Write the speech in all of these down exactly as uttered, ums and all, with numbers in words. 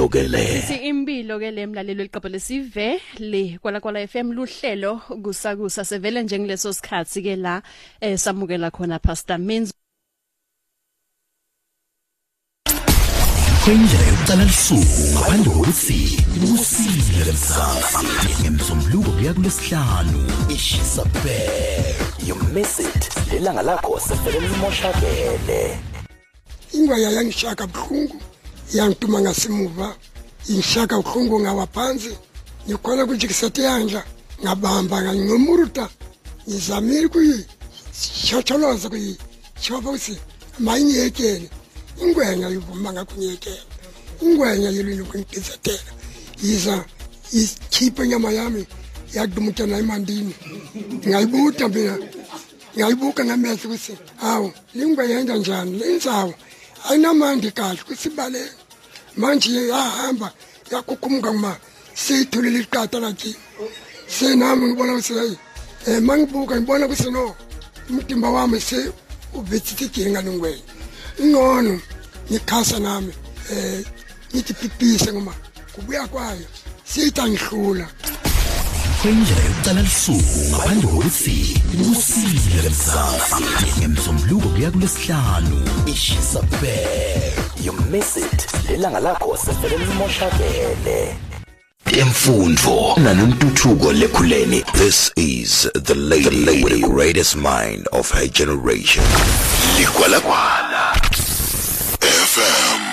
impilo ke le Si impilo ke le mlalelo liqapho lesive le kwala kwala F M luhlelo kusakusa sevele njengileso sikhathi ke la eh samukela khona Pastor Menzo Kwendlela yokucala lisuku ngaphandle kokuthi usile lemsakazi ngemsombuluko kuya kulesihlanu ishisa bhe you miss it lelanga lakho sefele limoshakele ingwaya yangishaka buhlungu yangituma ngasimuva ingishaka uhlungu ngawaphansi ngikhona kujikisete yandla ngabamba ngangomuruta ngizamile kuyi chocholoza kuyi choba usi mayingekene ingwenya yivuma ngakunyekela ingwenya yilini kungizetela yiza ikhiphe nyama yami yakudumuka na imandini ngayibuta mina ngayibuka ngamehlo kusi hawo lingwe yenza njani lenzawo ayinamandi kahle kusibale manje yahamba yakukhumuka kuma seyithulile iqata lakhe senami ngibona ukuthi hey eh mangibuka ngibona ukuthi no umtimba wami se ubethithe kinga lingwe ingcono ngikhasa nami eh ngithi pipise ngoma kubuya kwayo siyita ngihlula kwendlela yokucala lisuku ngaphandle kokuthi usile lemsakazi ngemsombuluko kuya kulesihlanu ishisa bhe you miss it lelanga lakho sefele limoshakele Emfundo nanontuthuko lekhuleni. This is the lady, the lady with the greatest mind of her generation. Likwala kwala F M.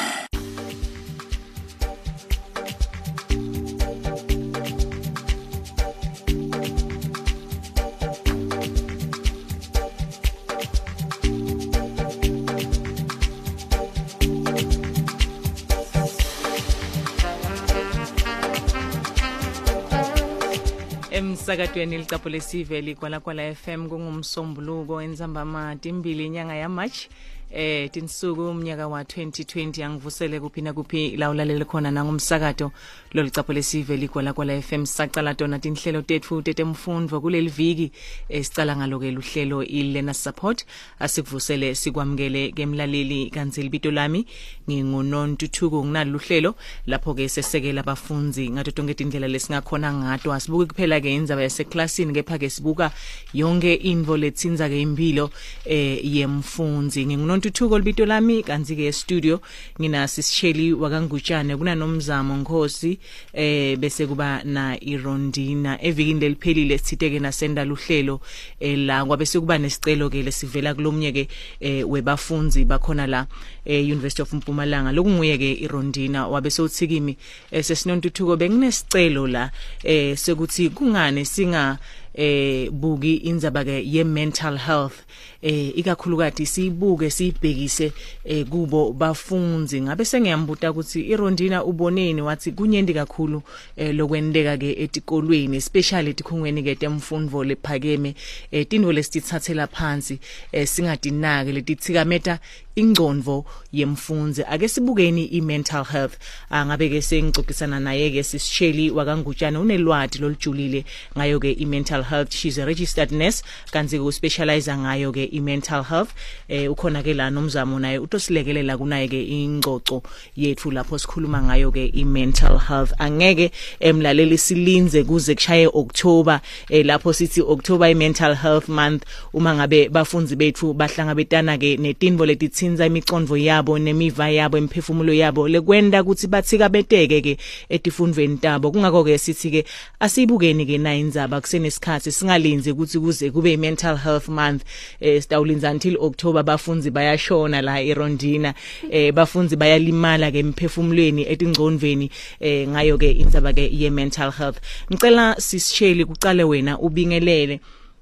Emsakatweni liqapho lesive likwala kwala F M kungumsombuluko enzambama timbili inyanga ya March eh tinsuku umnyaka wa twenty twenty angivusele kuphina kuphi la ulalele khona nangomsakato lo liqapho lesive likwala kwala F M sacala tona tinhlelo tethu tetemfundo kuleli viki esicala ngalo ke luhlelo ilena support asikuvusele sikwamukele kemlaleli kanzi libito lami ngingunontuthuko nginalo luhlelo lapho ke sesekela abafunzi ngato tonke indlela lesingakhona ngato asibuke kuphela ke indzaba yaseklasini kepha ke sibuka yonke info letsinza ke impilo eh yemfunzi ngingunontuthuko libito lami kanzi ke studio ngina sisisheli wakangutshane kuna nomzamo Nkosi eh bese kuba na Irondina evikini leliphelile sithike nasenda luhlelo la kwabe sekuba nesicelo ke lesivela kulomnye ke webafunzi bakhona la University of Mpumalanga lokunguye ke Irondina wabe sewuthikimi sesinontuthuko benginesicelo la eh sekuthi kungane singa eh buki indzaba ke ye mental health eh ikakhulukati sibuke sibhekise eh kubo bafunzi ngabe sengiyambuta ukuthi Irondina uboneni wathi kunyendi kakhulu eh lokwendeka ke etikolweni especially etikhungweni ke temfundo lephakeme eh tindvo lesitithathela phansi eh singadinake letithikameta ingcondvo yemfunzi ake sibukeni imental health angabe ke sengixoxisana naye ke sisisheli wakangutshane unelwadi lolijulile ngayo ke imental health. She's a registered nurse kanzi ku specialize ngayo ke imental health eh ukhona ke la nomzamo naye utosilekelela kunaye ke ingcoco yethu lapho sikhuluma ngayo ke imental health angeke emlaleli silinze kuze kushaye October eh lapho sithi October imental health month uma ngabe bafunzi bethu bahlangabetana ke netinvo letitsinza imicondvo yabo nemiva yabo emphefumulo yabo lekwenda ukuthi bathika beteke ke etifundweni tabo kungako ke sithi ke asibukeni ke na indzaba kusenesikhathi singalinze ukuthi kuze kube mental health month eh sitawulinza until October bafunzi bayashona la Irondina eh bafunzi bayalimala ke emphefumulweni etingcondweni eh ngayo ke indzaba ke ye mental health ngicela sisisheli kuqale wena ubingelele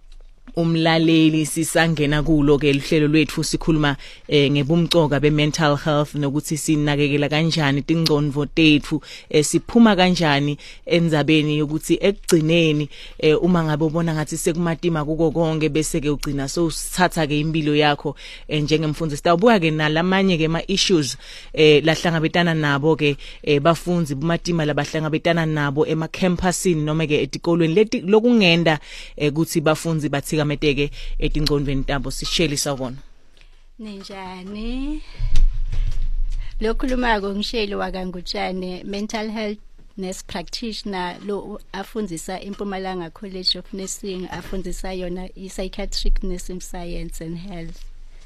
umlaleli sisangena kulo ke lihlelo lwethu sikhuluma eh, ngebumcoka be mental health nokuthi sinakekela kanjani tingcondvo tethu eh, siphuma kanjani endzabeni yokuthi ekugcineni eh, uma ngabe ubona ngathi sekumatima kuko konke bese ke ugcina so usithatha ke impilo yakho eh, njengemfunzi sitawubuka ke nalamanye ke ma issues eh, lahlangabetana nabo ke eh, bafunzi bumatima labahlangabetana nabo ema campusini noma ke etikolweni leti lokungenda ukuthi eh, bafunzi bathika meteke etingcondweni tabo sisheli sawona ninjani Lokhulumako ngisheli wakangutshane mental health nurse practitioner lo afundisa eMpumalanga College of Nursing afundisa yona i psychiatric nursing science and health.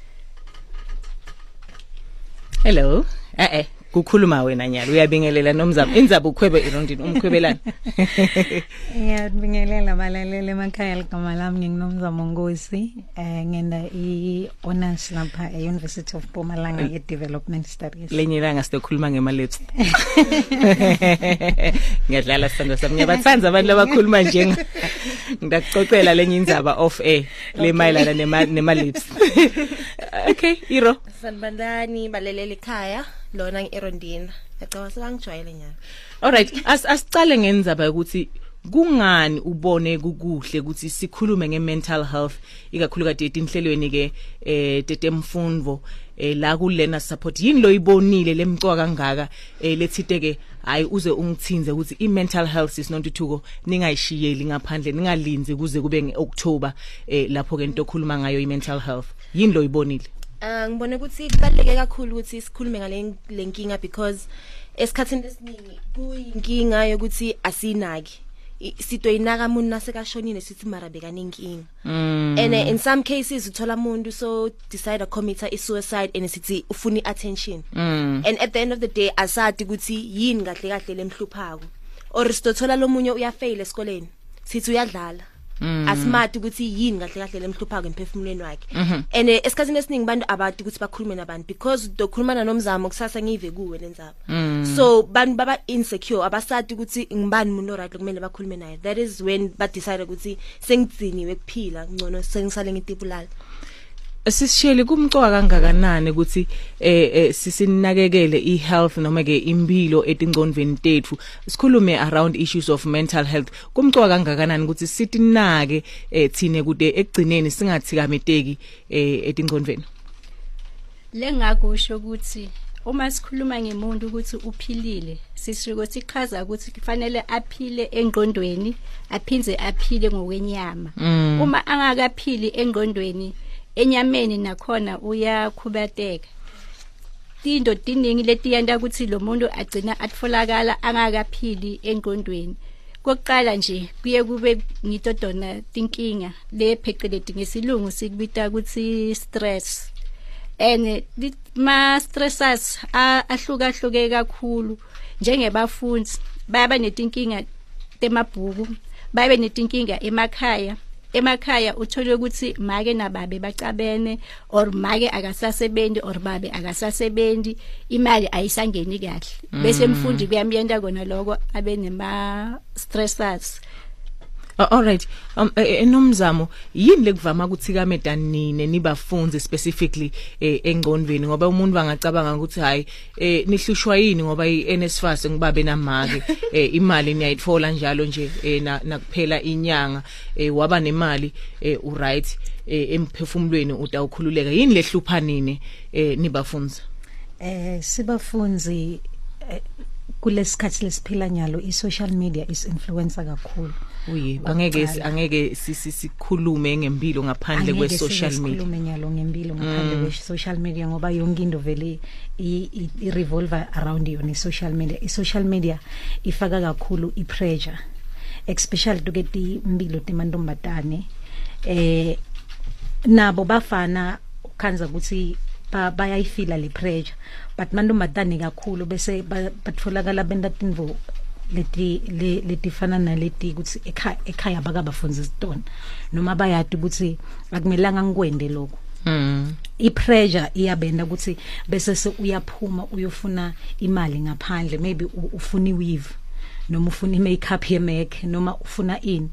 Hello. Eh eh kukhuluma wena nyalo uyabingelela nomzamo inzaba ukhwebe irondini umkhwebelana. Ngiyabingelela balalele emakhaya ligama lami nginginomzamo Ngosi eh ngenda i honors lapha e University of Mpumalanga e Development Studies. Lenye ilanga sizokhuluma ngema lips. Ngiyadlala sithando sami ngiyabathanza abantu abakhuluma nje ngidacocela lenye inzaba off air le mayilana nema nema lips. Okay, Iro. Sanibandani balelele ekhaya lona ngiErondina. Ngicabanga sebangijwayele nyana. Alright, as asicale ngenzaba ukuthi kungani ubone kukuhle ukuthi sikhulume ngemental health ikakhulukazi etinhlelweni ke eh tetemfundo eh la ku learner support yini lo ibonile lemcwa kangaka eh lethite ke hayi uze ungithinze ukuthi imental health is not uthuko ningayishiyeli ngaphandle ningalinzi kuze kube ngeOctober eh lapho ke into okhuluma ngayo imental health yini lo ibonile. Ah ngibone ukuthi kubaleke kakhulu ukuthi sikhulume ngale lenkinga because esikhathini esiningi kuyinkinga yokuthi asinaki sito inaka umuntu nasekashonile sithi mara bekanenkinga mm. and uh, in some cases uthola umuntu so decide to commit a suicide and sithi ufuni attention mm. and at the end of the day asadi ukuthi yini kahle kahle lemhluphako or sitothola lomunye uyafail esikoleni sithi uyadlala Mm. Asmart ukuthi yini kahle kahle lemhluphako emphefumulweni wakhe mm -hmm. and uh, esikhathini esiningi bantu abadi ukuthi bakhulume nabantu because dokhulumana nomzamo kusasa ngive kuwe lenzaba mm. so bantu baba insecure abasadi ukuthi ngibani umuntu right kumele bakhulume naye that is when ba decide ukuthi sengitsiniwe kuphila ngcono sengisale ngitipulala. Sisisheli kumcwa kangakanani ukuthi eh, eh sisinakekele ihealth noma ke impilo etingcondweni tethu sikhulume around issues of mental health kumcwa kangakanani ukuthi sitinake eh thine kude ekugcineni singathikameteki eh etingcondweni. Lengakusho ukuthi uma sikhuluma ngemuntu ukuthi uphilile sisho sichaza ukuthi kufanele aphile engqondweni aphinze aphile ngokwenyama mm. uma angakaphili engqondweni enyameni nakhona uyakhubateka tindo tiningi letiyanda ukuthi lo muntu agcina atfolakala angakaphili engqondweni kokuqala nje kuye kube ngitodona tinkinga lepheceledi ngesilungu sikubita ukuthi stress and ma stressors ahluka hluke kakhulu njengebafundi bayaba netinkinga temabhuku babe netinkinga emakhaya emakhaya uthola ukuthi make nababe bacabene or make akasasebenzi or babe akasasebenzi imali ayisangeni kahle mm. bese mfundi kuyamyenda kona lokho abe nema stressors. Uh, all right um enomzamo yini lekuvama ukuthika nine nibafunzi specifically eh, engqondweni ngoba umuntu bangacabanga ukuthi hayi eh, nihlushwa yini ngoba iNSFAS ngibabe namake eh, imali niyayitfola njalo nje eh, na, nakuphela inyanga eh, waba nemali eh, u right eh, emphefumulweni utawukhululeka yini lehlupha nini eh, nibafunzi eh sibafunzi eh, kulesikhathi lesiphila nyalo i-social media is influencer kakhulu. Uyi angeke angeke sisikhulume ngempilo ngaphandle kwe social media. Sikhulume nyalo ngempilo ngaphandle kwe social media ngoba yonke into vele i revolve around yona social media. I-social media ifaka kakhulu i-pressure especially to get impilo temantombazane eh nabo bafana khanza ukuthi bayayifila le pressure but mantombazane kakhulu bese batfolakala benda tinvo leti letifana naleti ukuthi ekhaya ekhaya bakabafunza isitona noma bayati ukuthi akumelanga ngikwende lokho mm ipressure iyabenda ukuthi bese se uyaphuma uyofuna imali ngaphandle maybe ufuna iweave noma ufuna imakeup yemake noma ufuna ini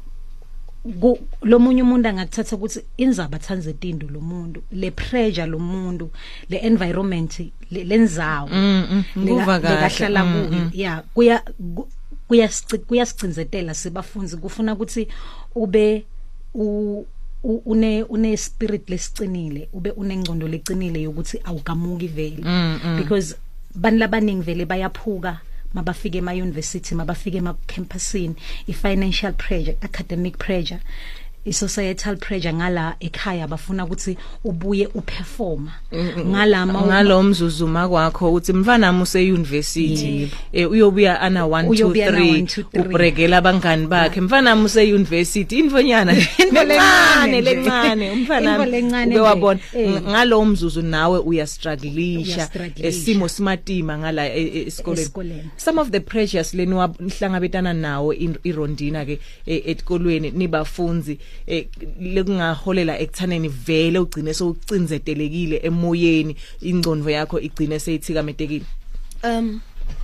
lo munye umuntu angakuthatha ukuthi inzaba thanze tindo lo muntu le pressure lo muntu le environment lenzawo lekahlala kuyo yeah kuya kuyasicinzetela sibafunzi kufuna ukuthi ube une une spirit lesicinile ube unengcondo lecinile yokuthi awukamuki vele because bani labaningi vele bayaphuka mabafike ema university mabafike ema campusini i financial pressure academic pressure i-societal pressure ngala ekhaya bafuna ukuthi ubuye uperform ngalama ngalomzuzuma kwakho uthi mfana muse university eh uyobuya ana one two three ubrekela abangani bakhe mfana muse university infonyana lencane lencane umfana ube wabona ngalomzuzu nawe uyastruggleisha esimo simatima ngala esikoleni. Some of the pressures leni wahlangabetana nawo irondina ke etkolweni nibafunzi lekungaholela ekuthaneni vele ugcine sowucinzetelekile emoyeni ingcondo yakho igcine seyithikametekile. um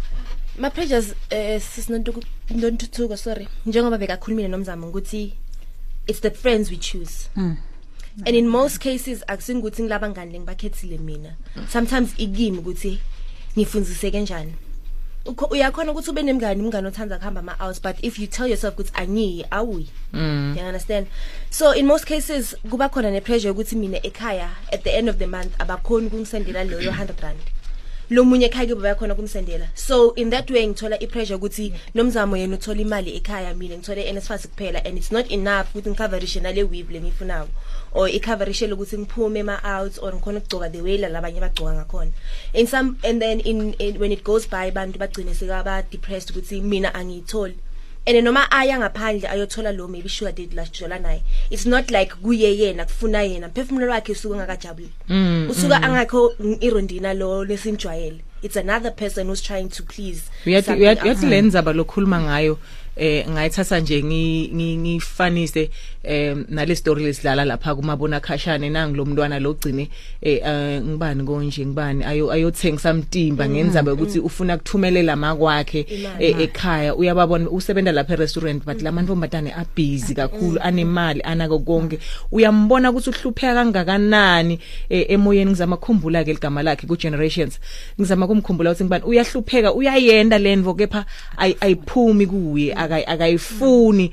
my pressures uh, sisinonto ntontuthuko sorry njengoba bekakhulumile nomzamo ukuthi it's the friends we choose. mm. And in most cases akusinguthi ngilabangani lengibakhethile mina. Sometimes igimi ukuthi ngifundzise kanjani. Uyakhona ukuthi ube nemngani umngani othanza kuhamba ama hours, but if you tell yourself ukuthi angiyi awuyi. Mm. You understand? So in most cases kuba khona ne pressure ukuthi mina ekhaya at the end of the month abakhona ukungisendela leyo one hundred rand. Lo munye ekhaya kuba bayakhona ukumsendela. So in that way ngithola ipressure ukuthi nomzamo yena uthola imali ekhaya mina ngithole N S F A S kuphela, and it's not enough ukuthi ngcoverishe nale weave lengifunayo or icoverishe lokuthi ngiphume ema out or ngikhona ukugcoka the way labanye bagcoka ngakhona. In some and then in, in when it goes by bantu bagcine sekaba depressed ukuthi mina angiyitholi. And noma aya ngaphandle ayothola lo maybe sugar daddy last jola naye, it's not like kuye yena kufuna yena mphefumulo wakhe usuka ngakajabule. mm, usuka mm. angakho irondina lo lesinjwayele. It's another person who's trying to please. Uyathi uyathi lenza balokhuluma ngayo eh ngayithatha nje ngifanise em nale story lesidlala lapha kumabona khashane nangi lo mntwana lo gcine eh ngibani konje ngibani ayo ayothengisa mtimba ngenzaba ukuthi ufuna kuthumelela makwakhe ekhaya. Uyababona usebenza lapha e-restaurant but lamantombazane a busy kakhulu anemali anako konke. Uyambona ukuthi uhlupheka kangakanani emoyeni. Ngizama ukukhumbula ke igama lakhe ku generations, ngizama kumkhumbula ukuthi ngibani uyahlupheka uyayenda lenvo kepha ayiphumi kuye akayifuni.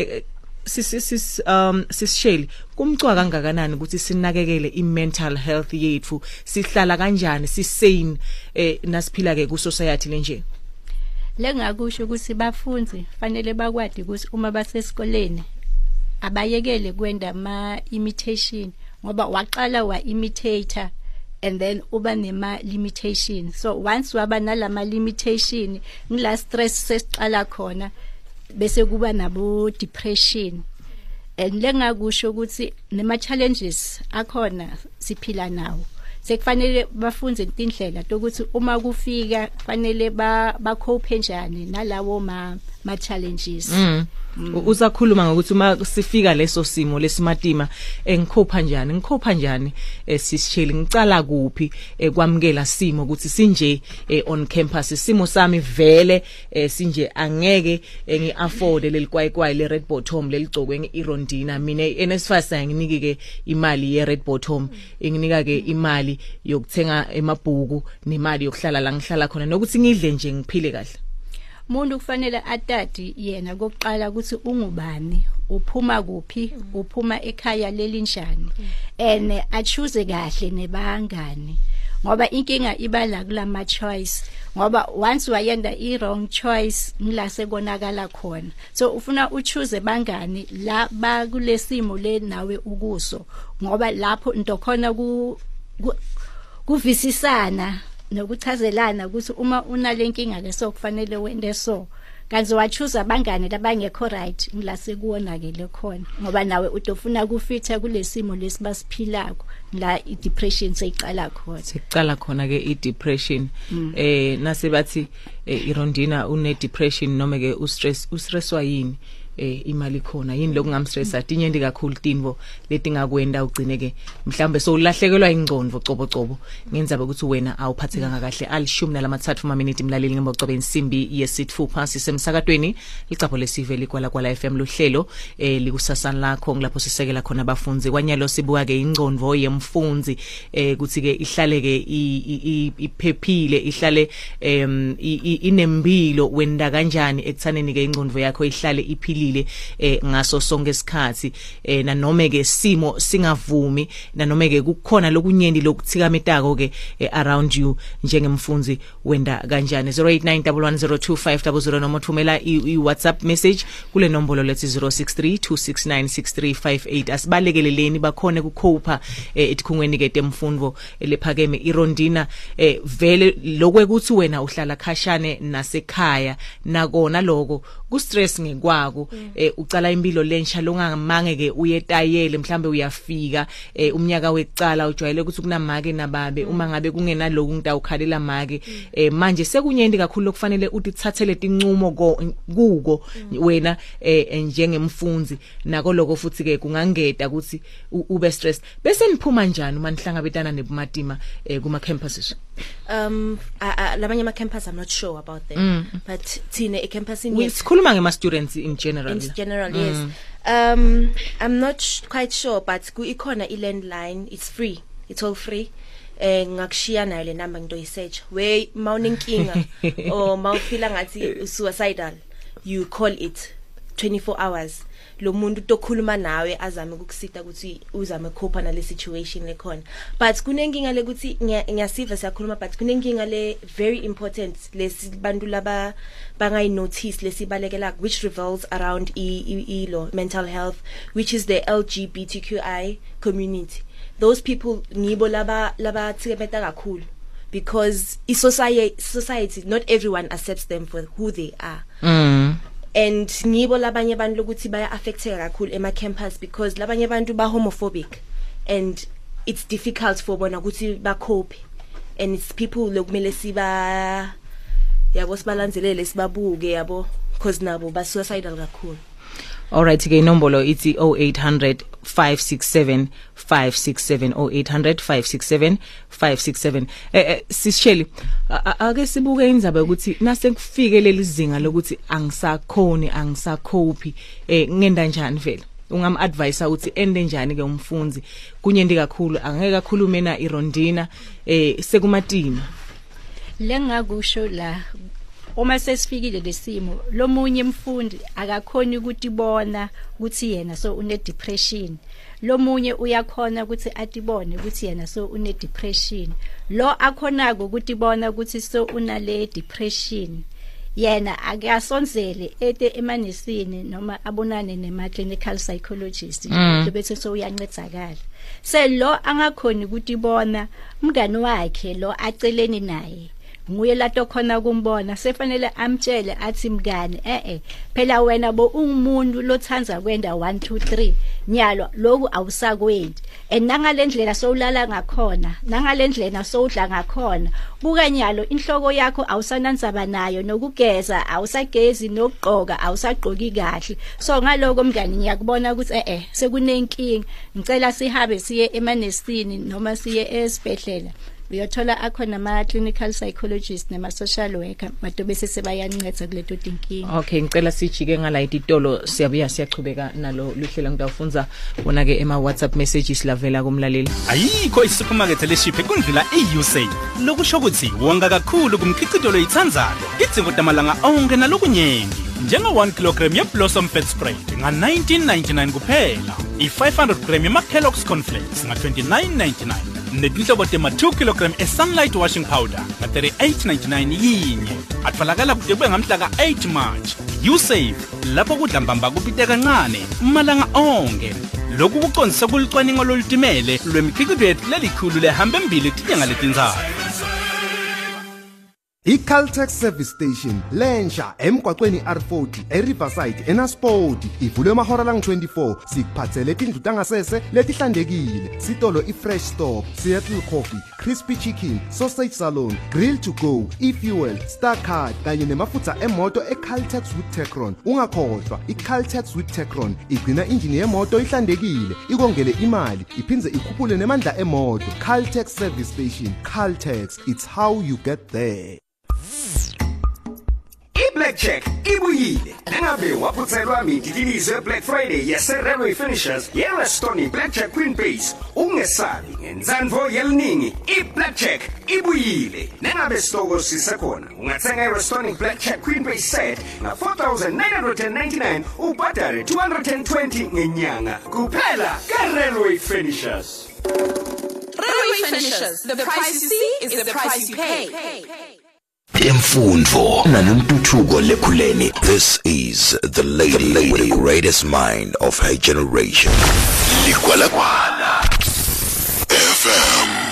sis sis um sisisheli kumcwa kangakanani ukuthi sinakekele i-mental health yethu, sihlala kanjani sisane eh nasiphila ke ku society lenje. Lengakusho ukuthi bafunzi fanele bakwadi ukuthi uma basesikoleni abayekele kwenda ama imitation ngoba waqala wa imitator and then uba nema limitation. So once waba nalama limitation ngila stress sesiqala khona bese kuba nabo depression. And lengakusho ukuthi nema challenges akhona siphila nawo, sekufanele bafunze intindlela ukuthi uma kufika fanele ba ba cope njani nalawo ma ma challenges. mm. mm. Usakhuluma ngokuthi uma sifika leso simo lesimatima engikhopha njani ngikhopha njani esisheli ngicala kuphi ekwamukela simo ukuthi sinje on campus simo sami vele sinje angeke ngiafford lelikwayikwai le red bottom leligcokwe ngeirondina mina N S F A S nginiki ke imali ye red bottom inginika ke imali yokuthenga emabhuku nemali yokuhlala la ngihlala khona nokuthi ngidle nje ngiphile kahle. Umuntu kufanele atati yena kokuqala ukuthi ungubani, uphuma kuphi, uphuma ekhaya lelinjani, and a choose kahle nebangani ngoba inkinga ibala kulama choice ngoba once wayenda i wrong choice ngilase konakala khona. So ufuna u choose bangani la ba kulesimo le nawe ukuso ngoba lapho into khona ku kuvisisana nokuchazelana ukuthi uma unalenkinga ke so kufanele wende so kanzi wa choose abangane labangekho right ngilase kuwonakele khona ngoba nawe utofuna kufitha kulesimo lesibasiphilako la i depression seyiqala khona seyiqala khona ke i depression. mm. eh nase bathi eh, irondina une depression noma ke u stress ustresswa yini eh imali khona yini lokungamstressa tinyendi kakhulu tinvo leti ngakwenda ugcine ke mhlambe so ulahlekelwa ingcondo cobo cobo ngenzaba ukuthi wena awuphatheka kahle alishumi nalamathathu ma minute imlaleli ngembocobe insimbi yesithupha sisemsakatweni licapho lesiveli kwala kwala F M luhlelo eh likusasana lakho ngilapho sisekela khona abafunzi kwanyalo sibuka ke ingcondo yemfunzi eh kuthi ke ihlale ke iphephile ihlale em inembilo wenda kanjani ekuthaneni ke ingcondo yakho ihlale iphili iphephile eh ngaso sonke isikhathi eh nanoma ke simo singavumi nanoma ke kukhona lokunyeni lokuthikamethako ke eh, around you njengemfunzi wenda kanjani zero eight nine one one zero two five zero zero noma thumela i WhatsApp message kule nombolo lethi zero six three two six nine six three five eight asibalekeleleni bakhona ku Copa eh, etikhungweni ke temfundo lephakeme iRondina eh, vele lokwekuthi wena uhlala khashane nasekhaya nakona lokho ku stress ngekwako mm. eh, ucala impilo lensha longamange ke uyetayele mhlambe uyafika eh, umnyaka wecala ujwayele ukuthi kunamake nababe mm. uma ngabe kungena lokhu ngitawukhalela make mm. eh, manje sekunyenti kakhulu lokufanele utithathele tincumo kuko mm. wena eh, njengemfunzi nako lokho futhi ke kungangeda ukuthi ube stressed bese niphuma njani uma nihlangabetana nebumatima eh, kuma campuses um labanye ama campus I'm not sure about them mm. but thina e campus in yes sikhuluma ngema students in general in general mm. yes um I'm not sh- quite sure but ku ikhona i landline it's free it's all free eh ngakushiya nayo le number ngito yisearch where mawunenkinga or mawufila ngathi suicidal you call it twenty-four hours lo muntu tokhuluma nawe azame ukukusita ukuthi uzame cope na le situation lekhona but kunenkinga lekuthi ngiyasiva siyakhuluma but kunenkinga le very important lesibantu laba bangayi notice lesibalekela which revolves around e, e, lo mental health which is the L G B T Q I community those people ngibo laba laba tsikepeta kakhulu because i society society not everyone accepts them for who they are mm. and ngibo labanye abantu lokuthi baya affecteka kakhulu ema campus because labanye abantu ba homophobic and it's difficult for bona ukuthi ba cope and it's people lokumele siba yabo sibalanzelele sibabuke yabo because nabo ba suicidal kakhulu. All right ke inombolo ithi oh eight hundred five six seven five six seven oh eight hundred five six seven five six seven eh, eh sisheli ake sibuke indaba ukuthi nase kufike leli zinga lokuthi angisakhoni angisakhopi eh ngenda njani vele ungam advise ukuthi ende njani ke umfunzi kunyendi kakhulu angeke kakhulume na iRondina eh sekumatima lengakusho la uma sesifikile lesimo lomunye umfundi akakhoni ukuthi bona ukuthi yena so une depression lomunye uyakhona ukuthi atibone ukuthi yena so une depression lo akhona ukuthi bona ukuthi so una le depression yena akasonzele ete emanesini noma abonane nema clinical psychologist mm. bese so uyancedzakala se lo angakhoni ukuthi bona umngani wakhe lo aceleni naye nguye lato khona kumbona sefanele amtshele athi mngani eh eh phela wena bo ungumuntu lothanza kwenda one two three nyalo lokhu awusakwendi enangalendlela sowulala ngakhona nangalendlela sowudla ngakhona buka nyalo inhloko yakho awusananzaba nayo nokugeza awusagezi nokugqoka awusagqoki kahle so ngaloko mngani ngiyakubona ukuthi eh eh sekunenkingi ngicela sihabe siye emanesini noma siye esibhedlela uyothola akhona ama clinical psychologist nema social worker madobe sesebayanceda kuleto tinkinga. Okay ngicela sijike ngala ititolo siyabuya siyachubeka nalo luhlela ngidawufunza wona ke ema WhatsApp messages lavela kumlaleli. Ayikho isupermarket leshiphe kundlula e U S A lokusho ukuthi wonga kakhulu kumkhicito loyithandzalo idzingo tamalanga onke nalokunyengi njenga one kilogram ye Blossom fat spread nga nineteen ninety-nine kuphela i five hundred gram ye Kellogg's cornflakes nga twenty-nine ninety-nine netinhlobo tema two kilogram e sunlight washing powder nga thirty-eight ninety-nine yinye atfalakala kudebwe ngamhla ka eight March usave lapho kudla mbamba kupite kancane malanga onke lokhu kucondzisa kulicwaningo lolutimele lwemikhiqizo yethu lelikhulu lehamba embili tinyanga letintsathu. I-Caltex Service Station lensha emgwaqweni R forty eRiverside eNaspoti ivulwe mahora lang twenty-four sikuphathele tindlu tangasese letihlandekile sitolo iFresh Stop, Seattle Coffee, Crispy Chicken, Sausage Salon, Grill to Go, eFuel, Star Card kanye nemafutha emoto eCaltex with Tecron. Ungakhohlwa iCaltex with Tecron igcina injini yemoto ihlandekile ikongele imali iphindze ikhuphule nemandla emoto. Caltex Service Station, Caltex, it's how you get there. Blackjack ibuyile. Nangabe waphuthelwa mindikilizo Black Friday yase-Railway Finishers ye-Restoni Blackjack Queen Base, ungesabi ngenzanvo yeliningi. I-Blackjack ibuyile. Nangabe sitoko sisekhona, ungathenga i-Restoni Blackjack Queen Base set na four thousand nine hundred ninety-nine ubhadale two hundred twenty ngenyanga kuphela ka-Railway Finishers. Railway Finishers, the price you see is the price you pay. Imfundo nanentuthuko lekhuleni. This is the lady, the lady greatest mind of her generation. Likwalakwala F M.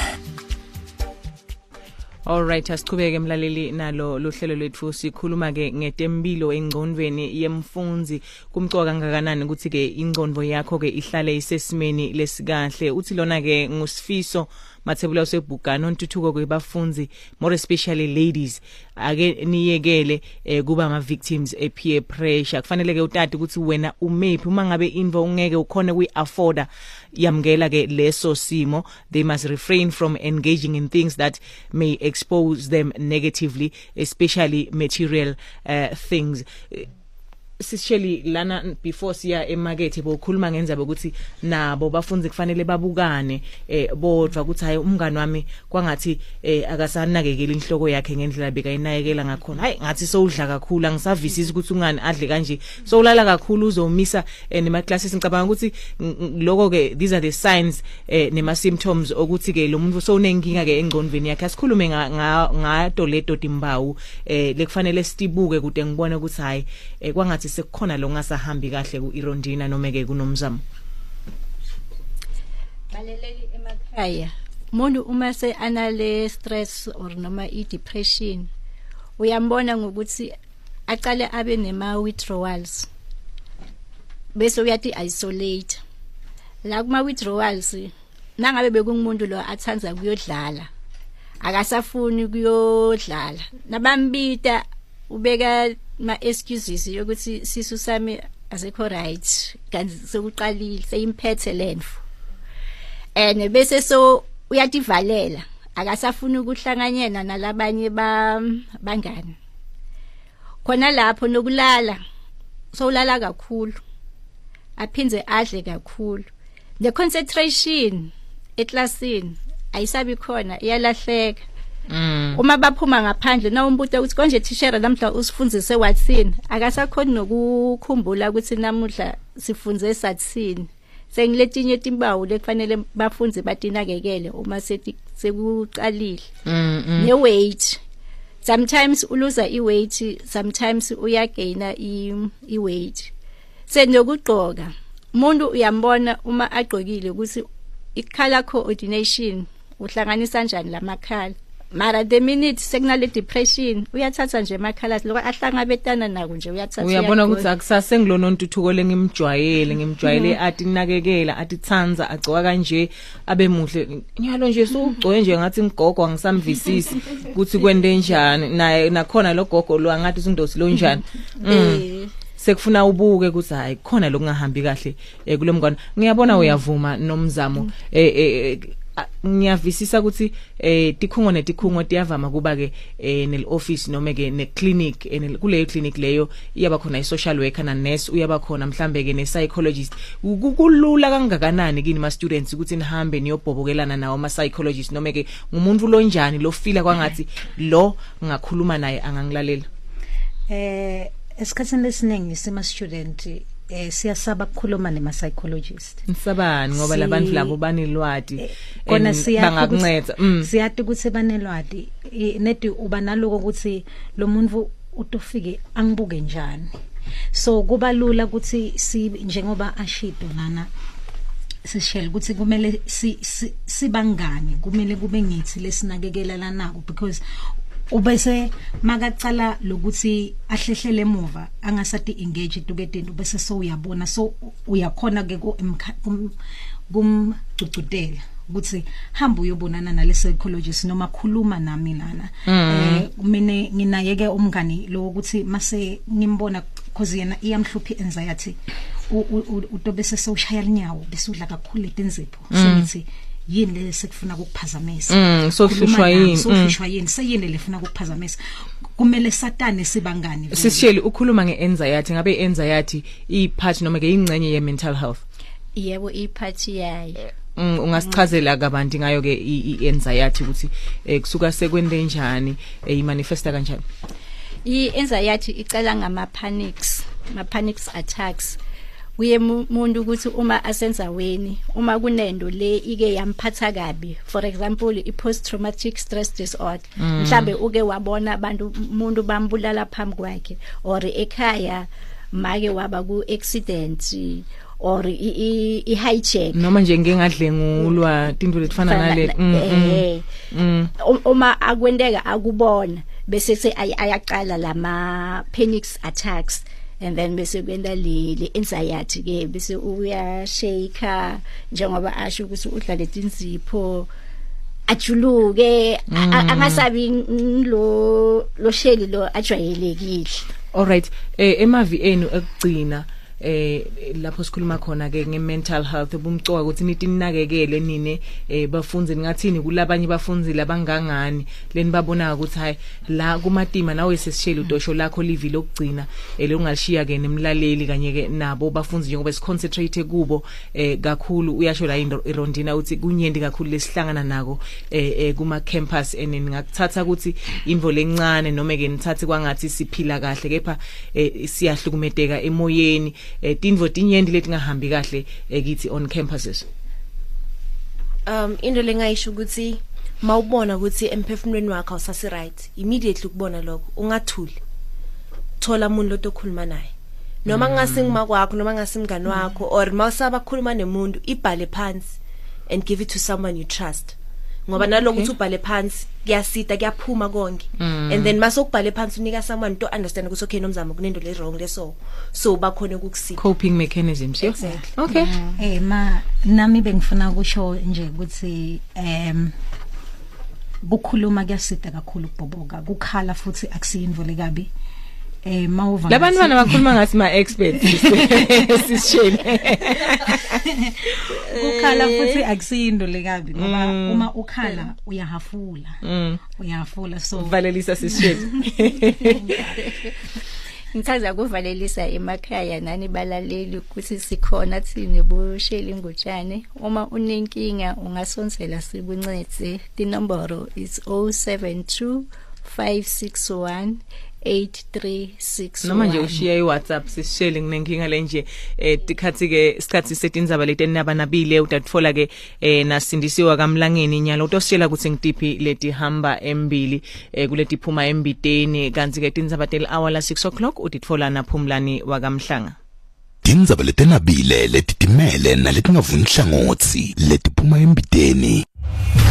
Alright, asiqhubeke mlaleli nalo lohlelo lwethu sikhuluma ke ngetempilo engqondweni yemfunzi. Kumcoka kangakanani ukuthi ke ingqondo yakho ke ihlale isesimeni lesikahle. Uthi lona ke ngusifiso Mathebula usebhugana ontuthuko kwebafunzi, more especially ladies, ake niyekele eh, kuba ama victims e peer pressure. Kufanele ke utati ukuthi wena umephi uma ngabe invo ungeke ukhone kuyi afforda yamgela ke leso simo. They must refrain from engaging in things that may expose them negatively, especially material uh, things. Sisheli lana before siya emarket bokhuluma ngenzaba ukuthi nabo bafunzi kufanele babukane eh bodwa ukuthi hayi umngani wami kwangathi eh akasanakekela inhloko yakhe ngendlela bekayinakekela ngakhona. Hayi ngathi sowudla kakhulu angisavisisi ukuthi ungani adle kanje. So ulala kakhulu uzomisa eh, nema classes ngicabanga ukuthi lokho ke these are the signs eh, nema symptoms ukuthi ke lo muntu so unenkinga ke engqondweni yakhe. Asikhulume ngato leto timbawu eh lekufanele sitibuke kude ngibone ukuthi hayi eh, kwangathi sekukhona lo ngasahambi kahle kuIrondina noma ke kunomzamo. Baleleli emakhaya umuntu uma se anale stress or noma I depression uyambona ngokuthi aqale abe nema withdrawals bese uyathi isolate. La kuma withdrawals nangabe bekungumuntu lo athanza kuyodlala akasafuni kuyodlala nabambita ubeka ma excuses yokuthi sisu sami asekho right kanti sekuqalile seyimphethe lenfu ene bese so uyativalela akasafuni ukuhlanganyena nalabanye ba bangani khona lapho nokulala so ulala kakhulu aphinze adle kakhulu the concentration eclassini ayisabi khona iyalahleka. Mm. Uma baphuma ngaphandle na umbuto ukuthi konje tishera namhla usifunzise wathini akasakhona nokukhumbula ukuthi namuhla sifunze sathini. Sengiletinye timbawu lekufanele bafunze batinakekele uma sethi sekuqalile. Mm, mm. Ne weight sometimes uluza I weight sometimes uyagaina I I weight. Senokugqoka umuntu uyambona uma agqokile ukuthi ikhala coordination uhlanganisa kanjani lamakhala. Mara the minute sekunale depression uyathatha nje emakhala lokho ahlangabetana nako nje uyathatha. Uyabona ukuthi akusase ngilono ntuthuko lengimjwayele ngimjwayele athi nakekela athi tsanza agcoka kanje abe muhle nyalo nje sugcoye nje ngathi ngigogo ngisamvisisi ukuthi kwende njani naye nakhona lo gogo lo angathi usindosi lo njani. Mm. Sekufuna ubuke ukuthi hayi khona lokungahambi kahle eh, kulomngane. Ngiyabona uyavuma nomzamo eh, eh ngiyavisisa ukuthi eh tikhungo netikhungo tiyavama kuba ke eh nel office noma ke ne clinic en kuleyo clinic leyo iyaba khona I social worker na nurse uyaba khona mhlambe ke ne psychologist. Kulula kangakanani kini ma students ukuthi nihambe niyobhobokelana nawo ma psychologist noma ke ngumuntu lo njani lo fila kwangathi lo ngakhuluma naye angangilalela. Eh esikhathini lesiningi sima student eh siyasaba ukukhuluma nema psychologist. Nsabani ngoba labantu labo banelwadi kona bangakunceda. Siyathi ukuthi banelwadi nethi uba naloko ukuthi lo muntu utofike angibuke njani. So kuba lula ukuthi si njengoba ashido lana sishela ukuthi kumele si sibangani kumele kube ngithi lesinakekelana nako because ubese makacala lokuthi ahlehlele emuva angasati engage tuketini bese so uyabona so uyakhona ke kumcucudela ukuthi hamba uyobonana nale psychologist noma khuluma nami lana. Eh mina nginayeke umngani lo ukuthi mase ngimbona cause yena iyamhluphi anxiety utobese so ushaya linyawo bese udla kakhulu letinzipho sengithi yini sekufuna ukukuphazamisa. Mm, so hlushwa yini so hlushwa yini sayini lefuna ukukuphazamisa kumele satane sibangani Sisisheli ukhuluma ngeanxiety ngabe ianxiety ipart noma ke ingcenye ye mental health yebo ipart yayo Mm, ungasichazela kabanti ngayo ke ianxiety ukuthi kusuka sekwende njani imanifesta kanjani I-anxiety icala ngama panics ma panics attacks uye umuntu ukuthi uma asenzaweni uma kunendo le ike yamphatha kabi for example i post traumatic stress disorder mhlambe uke wabona abantu umuntu bambulala phambi kwakhe or ekhaya make waba ku accident or i i hijack noma nje ngengadlengulwa into lefana nale mm uma akwendeka akubona bese se ayaqala lama panic attacks and then bese kwenda le anxiety ke bese uya shake njengoba asho ukuthi udlale tinzipho ajuluke angasabi lo lo sheli lo ajwayelekile. All right, eh emavi enu ekugcina eh lapho sikhuluma khona ke nge-mental health ubumcoka ukuthi nithi ninakekele nine eh bafunzi ningathini kulabanye bafunzi labangangani leni babona ukuthi hayi la kumatima nawe sesishela udosho lakho livi lokugcina elungashiya ke nemlaleli kanye ke nabo bafunzi njengoba siconcentrate kubo eh kakhulu uyasho la irondina uthi kunyendi kakhulu lesihlangana nako eh kuma campus eneni ngakuthatha ukuthi imvo lencane noma ke nithathe kwangathi siphila kahle kepha siyahlukumedeka emoyeni eh tinvo tinyendi leti ngahambi kahle ekithi on campuses. Um into lengayisho ukuthi mawubona ukuthi emphefumulweni wakho awusasi right immediately ukubona lokho ungathuli thola umuntu lotokhuluma naye noma ngasingima kwakho noma ngasimngani wakho or mawusaba khuluma nemuntu ibhale phansi and give it to someone you trust ngoba naloko ukuthi ubhale phansi kuyasita kuyaphuma konke and then masokubhale phansi unika someone to understand ukuthi okay nomzamo kunento le wrong leso so bakhona ukukusita coping mechanisms. Exactly. Okay. Eh ma nami bengifuna ukusho nje ukuthi em bukhuluma kuyasita kakhulu kuboboka kukhala futhi akusiyinvole kabi eh mawuva labantu bana bakhuluma ngathi ma experts sisishele ukhala futhi akusiyindo lekabi ngoba uma ukhala uyahafula uyahafula so valelisa sisishele ngithaza kuvalelisa emakhaya nani balaleli ukuthi sikhona thini bosheli ngutshane uma unenkinga ungasonsela sibuncede inombolo is zero seven two five six one eight three six one noma nje ushiya iWhatsApp sisishele nginenkinga lenje eh tikhathi ke isikhathi setindzaba leti nabanabile utatfola ke eh nasindisiwa kamlangeni inyalo utosishela ukuthi ngitiphi leti hamba embili eh kuleti phuma embiteni kanti ke tindzaba tel hour la six o'clock utitfola naphumlani wakamhlanga tindzaba letenabile letitimele naletingavuni hlangothi letiphuma embiteni.